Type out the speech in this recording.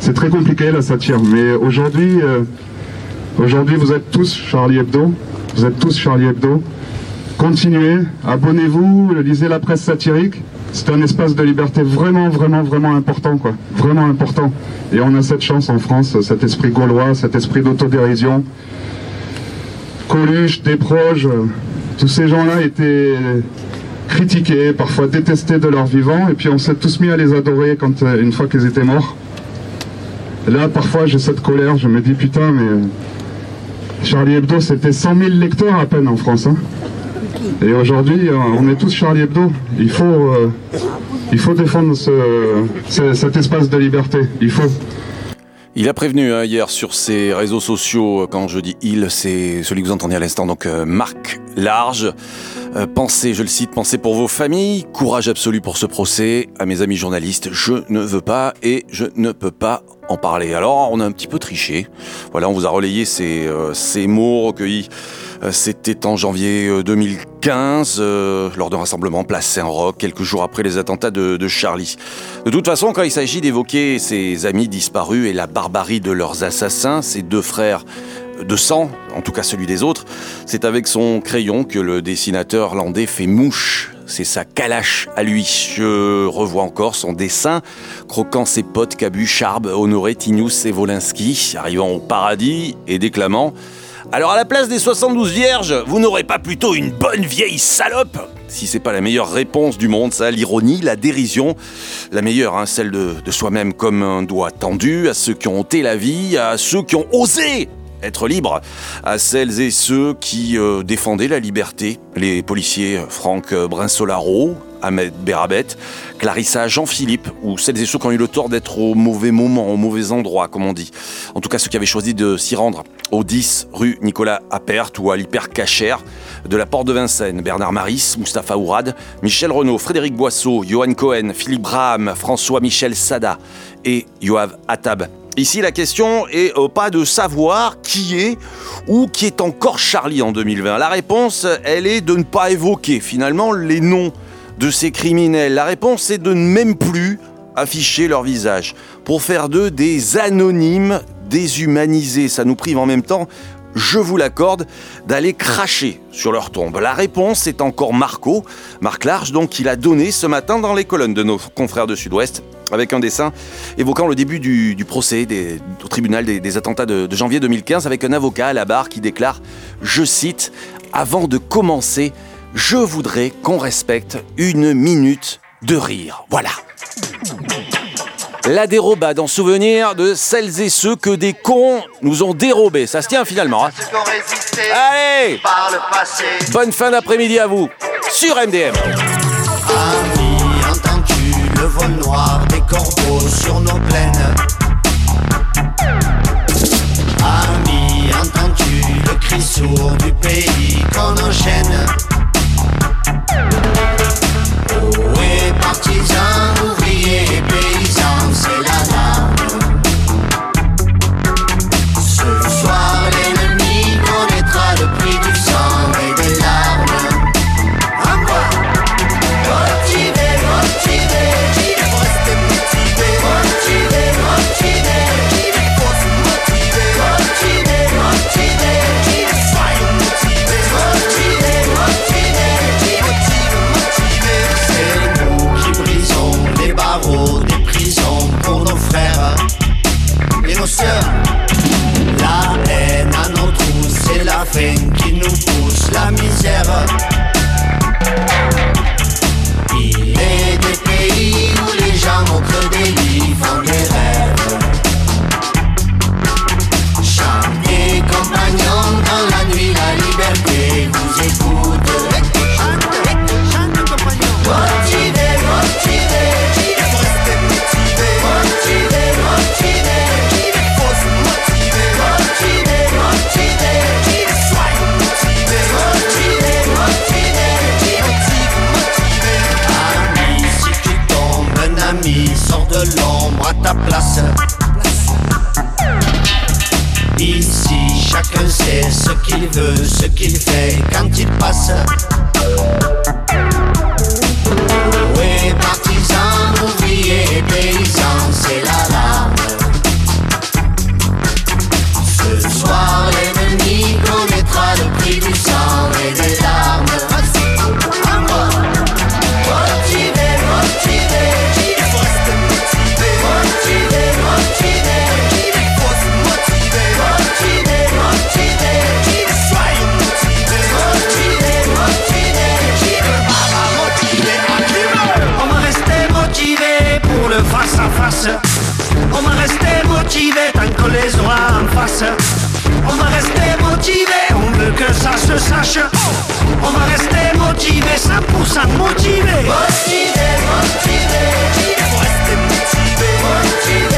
C'est très compliqué la satire, mais aujourd'hui, vous êtes tous Charlie Hebdo. Vous êtes tous Charlie Hebdo. Continuez, abonnez-vous, lisez la presse satirique. C'est un espace de liberté vraiment, vraiment, vraiment important, quoi. Vraiment important. Et on a cette chance en France, cet esprit gaulois, cet esprit d'autodérision. Coluche, Desproges, tous ces gens-là étaient critiqués, parfois détestés de leur vivant, et puis on s'est tous mis à les adorer une fois qu'ils étaient morts. Et là, parfois, j'ai cette colère, je me dis, putain, mais Charlie Hebdo, c'était 100 000 lecteurs à peine en France, hein. Et aujourd'hui, on est tous Charlie Hebdo. Il faut défendre cet espace de liberté. Il a prévenu hier sur ses réseaux sociaux, quand je dis il, c'est celui que vous entendez à l'instant, donc Marc Large. Pensez, je le cite, pensez pour vos familles, courage absolu pour ce procès. À mes amis journalistes, je ne veux pas et je ne peux pas en parler. Alors, on a un petit peu triché. Voilà, on vous a relayé ces mots recueillis. C'était en janvier 2015, lors d'un rassemblement place Saint-Roch, quelques jours après les attentats de Charlie. De toute façon, quand il s'agit d'évoquer ses amis disparus et la barbarie de leurs assassins, ces deux frères de sang, en tout cas celui des autres, c'est avec son crayon que le dessinateur landais fait mouche. C'est sa calache à lui. Je revois encore son dessin, croquant ses potes Cabu, Charb, Honoré, Tignous et Wolinski, arrivant au paradis et déclamant « Alors à la place des 72 vierges, vous n'aurez pas plutôt une bonne vieille salope ?» Si c'est pas la meilleure réponse du monde, ça, l'ironie, la dérision, la meilleure, hein, celle de soi-même comme un doigt tendu à ceux qui ont ôté la vie, à ceux qui ont osé être libres, à celles et ceux qui défendaient la liberté, les policiers Franck Brinsolaro, Ahmed Berabet, Clarissa Jean-Philippe, ou celles et ceux qui ont eu le tort d'être au mauvais moment, au mauvais endroit, comme on dit. En tout cas, ceux qui avaient choisi de s'y rendre au 10 rue Nicolas Appert ou à l'hypercachère de la Porte de Vincennes. Bernard Maris, Mustapha Ourad, Michel Renaud, Frédéric Boisseau, Johan Cohen, Philippe Braham, François-Michel Sada et Yoav Attab. Ici, la question est pas de savoir qui est ou qui est encore Charlie en 2020. La réponse, elle est de ne pas évoquer finalement les noms de ces criminels. La réponse est de ne même plus afficher leur visage pour faire d'eux des anonymes déshumanisés. Ça nous prive en même temps, je vous l'accorde, d'aller cracher sur leur tombe. La réponse est encore Marc Large, donc, qu'il a donné ce matin dans les colonnes de nos confrères de Sud-Ouest, avec un dessin évoquant le début du procès au tribunal des attentats de janvier 2015, avec un avocat à la barre qui déclare, je cite, « Avant de commencer, je voudrais qu'on respecte 1 minute de rire. » Voilà. La dérobade en souvenir de celles et ceux que des cons nous ont dérobés. Ça se tient finalement. Hein. Allez, bonne fin d'après-midi à vous sur MDM. Ami, entends-tu le vol noir des corbeaux sur nos plaines? Ami, entends-tu le cri sourd du pays qu'on enchaîne? Oui, partisans, ouvriers et paysans, c'est l'alarme. Ce soir, l'ennemi connaîtra le prix du sang et des larmes. Motivé, motivé, il faut rester motivé. Motivé, motivé, il faut se motiver. Motivé, motivé, il soyons motivés. Motivé, motivé, motivé. C'est nous qui brisons les barreaux des prisons pour nos frères et nos sœurs. La haine à nos trous, c'est la faim qui nous pousse la misère. Il est des pays où les gens au creux des lits font des rêves. Chantez compagnons dans la nuit, la liberté vous écoute. Motivé, motivé, il faut rester motivé. Motivé, motivé, il faut se motiver. Motivé, motivé, soyons motivés. Motivé, motivé, motivé. Ami, si tu tombes, un ami sort de l'ombre à ta place. Ici, chacun sait ce qu'il veut, ce qu'il fait quand il passe. Oui, partisans, ouvriers, paysans, c'est l'alarme. motivé tant que les aura en face. On va rester motivé, on veut que ça se sache. On va rester motivé, 100% motivé. Motivé, motivé, faut rester motivé, motivé.